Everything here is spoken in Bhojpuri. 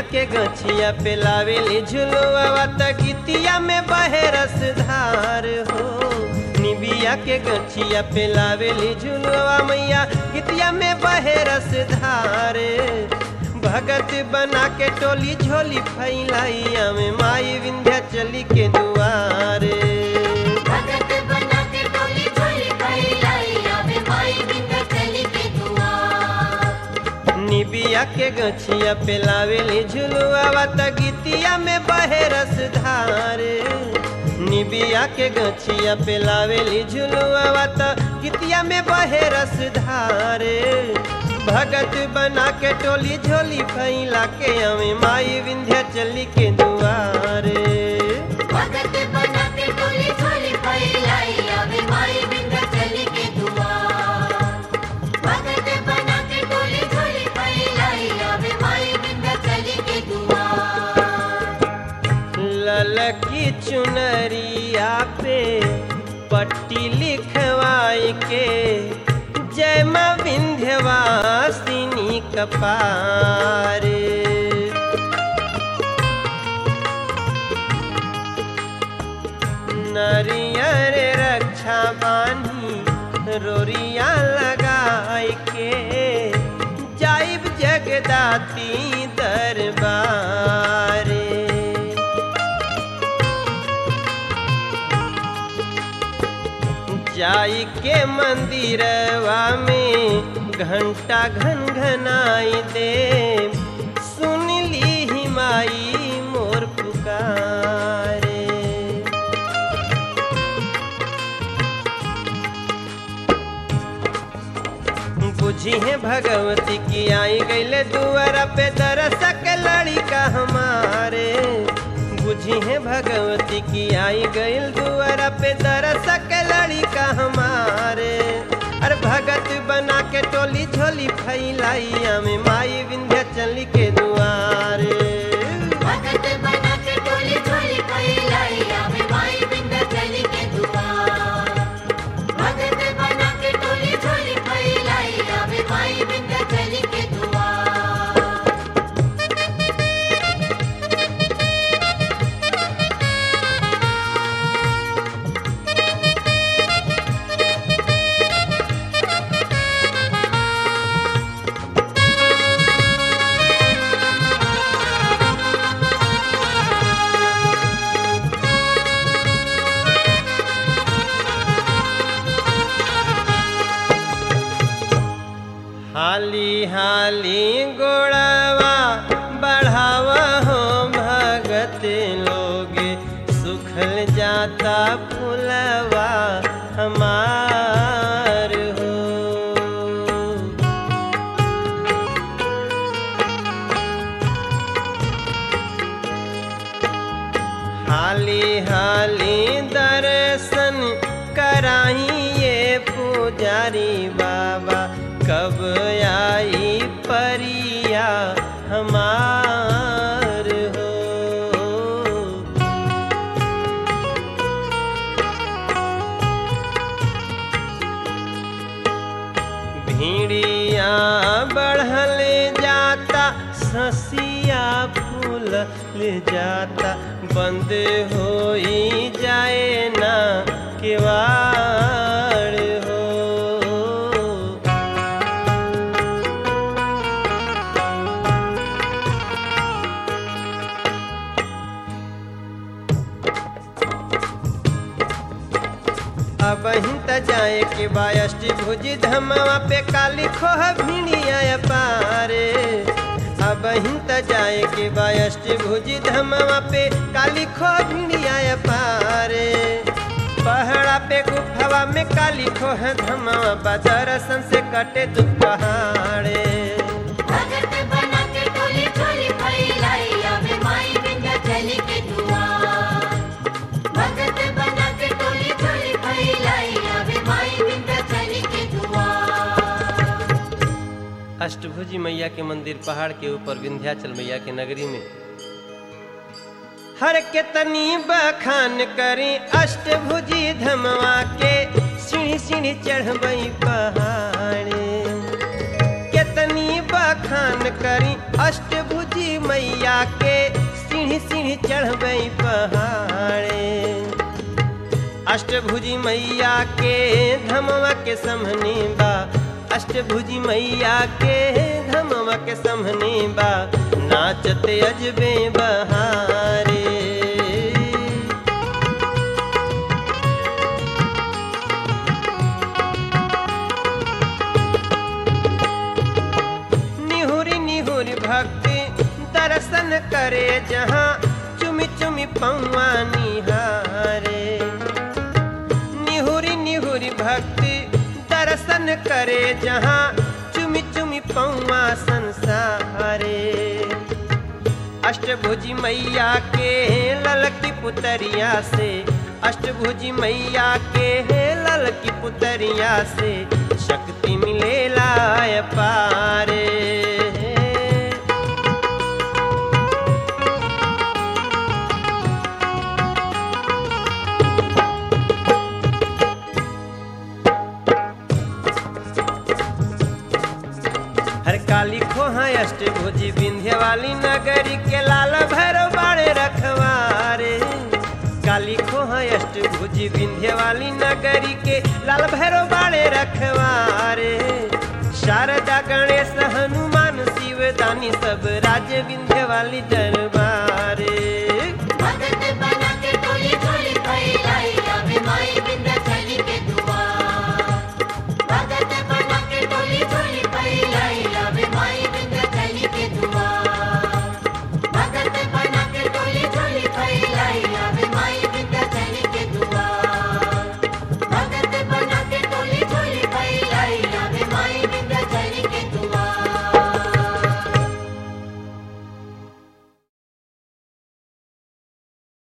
के गछिया पे लावेली झुलुआ त गीतिया में बहे रसधार हो। निबिया के गछिया पे लावेली झुलुआ मैया गीतिया में बहे रसधार। भगत बना के टोली झोली फैलाइया में माई विंध्याचली के दुआर। भगत बना के टोली झोली फैलाइया में माई विंध्याचली के दुआर। निबिया के गछिया पे लावेली झुलुआ त गीतिया में बहे रसधार। निबिया के गछिया पे लावेली झुलुआ त गीतिया में बहे रसधार। भगत बना के टोली झोली फैला के हमें माई विंध्याचली के दुआर। भगत बना के टोली झोली फैलाइया में माई विंध्याचली के दुआर। भगत बना के टोली झोली फैलाइया में माई विंध्याचली के दुआर। ललकी चुनरिया पे पट्टी लिखवाई के जय मां विंध्यवासिनी कपार। नरियर रक्षा बानी रोरिया लगाई के जाइब जगदाती दरबार। जाई के मंदिरवा में घंटा घन घनाई दे सुन ली ही माई मोर पुकारे। बुझी है भगवती की आई गईले दुआरा पे दरसक लड़िका हमारे। बुझी है भगवती की आई गईल दुआरा पे दरसक लड़िका हमारे। अरे भगत बना के टोली झोली फैलाइया में माई विंध्याचली के दुआरे। भगत बना के टोली झोली फैलाइया में माई विंध्याचली के दुआर। भगत बना के टोली झोली फैलाइया में माई विंध्याचली के दुआर। हाली हाली गोड़वा बढ़ावा हो भगत लोग सुखल जाता फुलवा हमार हो। हाली हाली दर्शन कराइए पुजारी बाबा कब आई परिया हमार हो। भीड़िया बढ़ल जाता ससिया फूल जाता बंद होई जाए ना केवाड़ हो। अब हिंता जाए के अष्टभुजी धमवा पे काली खोह भिड़िया पारे। अब हिंता जाए के अष्टभुजी धमवा पे काली खोह भिड़िया पारे। पहाड़ा पे गुफावा में काली खोह धमवा बा दर्शन से कटे दुख पहाड़े। भगत बना के टोली झोली फैलाइया में माई विंध्याचली के दुआर। भगत बना के टोली झोली फैलाइया में माई विंध्याचली के दुआर। अष्टभुजी मैया के मंदिर पहाड़ के ऊपर विंध्याचल मैया के नगरी में। हर केतनी बखान करी अष्टभुजी धमवा के सीढ़ी सीढ़ी चढ़बई पहाड़े। केतनी बखान करी अष्टभुजी मैया सीढ़ी सीढ़ी चढ़बे पहाड़े। अष्टभुजी मैया के धमवा के समहनी बा, अष्टभुजी मैया के धमवा के समहनी बा, नाचते अजबे बहारे। निहुरी निहुरी भक्ति दर्शन करे जहाँ, चुमी चुमी पौआ निहारे। निहुरी निहुरी भक्ति दर्शन करे जहाँ, चुमी चुमी पौआ संसारे। अष्टभुजी मैया के ललकी पुतरिया से, अष्टभुजी मैया के ललकी पुतरिया से, शक्ति मिलेला अपारे। हर काली खोहा अष्टभुजी विंध्य वाली नगरी के लाल भैरव बाड़े रखवारे। काली खोहा अष्टभुजी विंध्य वाली नगरी के लाल भैरव बाड़े रखवारे। शारदा गणेश हनुमान शिव दानी सब राज विंध्य वाली दरबार।